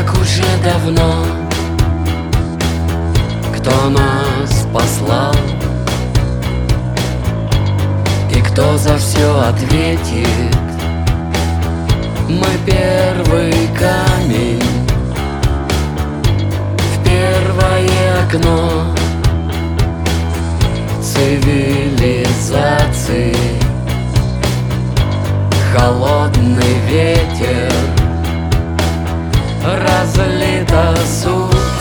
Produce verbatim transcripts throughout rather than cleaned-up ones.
уже давно, кто нас послал и кто за все ответит. Мы первый камень в первое окно цивилизации. Холодный ветер, разлита суть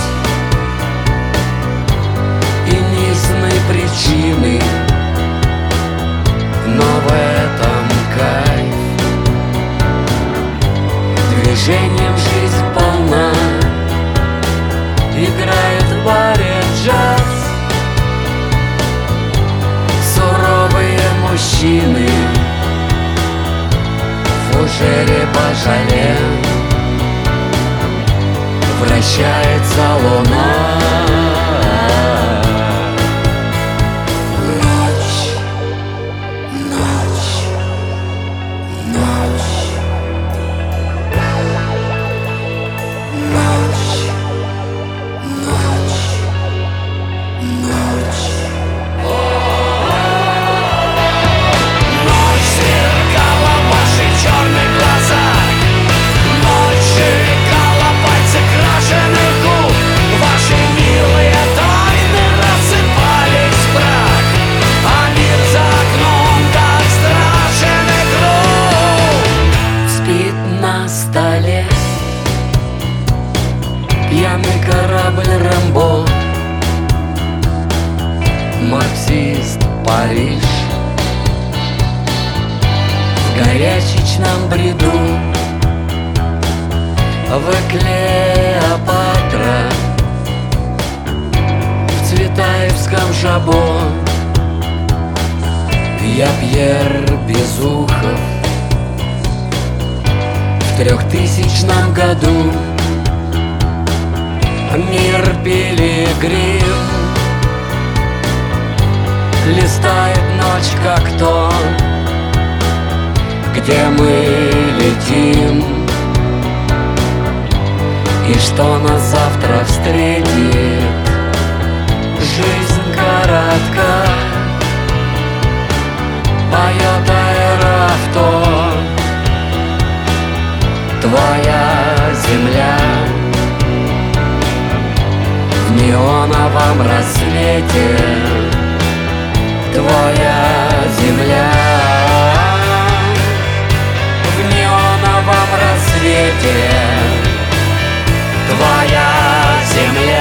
и низной причины, но в этом кайф. Движением жизнь полна, играет в баре джаз. Суровые мужчины в фужере божале. Вращается луна. Ночь, ночь, ночь, ночь, ночь, ночь. Ночь сверкала в ваших черных глазах. Ночь сжигала пальцы крашеных губ. Ваши милые тайны рассыпались в прах, а мир за окном так страшен и груб. Спит на столе пьяный корабль Рэмбо. Марксист Париж в горячечном бреду. Вы Клеопатра в Цветаевском жабо. Я Пьер Безухов в трехтысячном году. Мир пилигрим листает ночь как то, где мы летим, и что нас завтра встретит. Жизнь коротка, поет аэроавто. Твоя земля в неоновом рассвете. Твоя земля в неоновом рассвете. Твоя земля.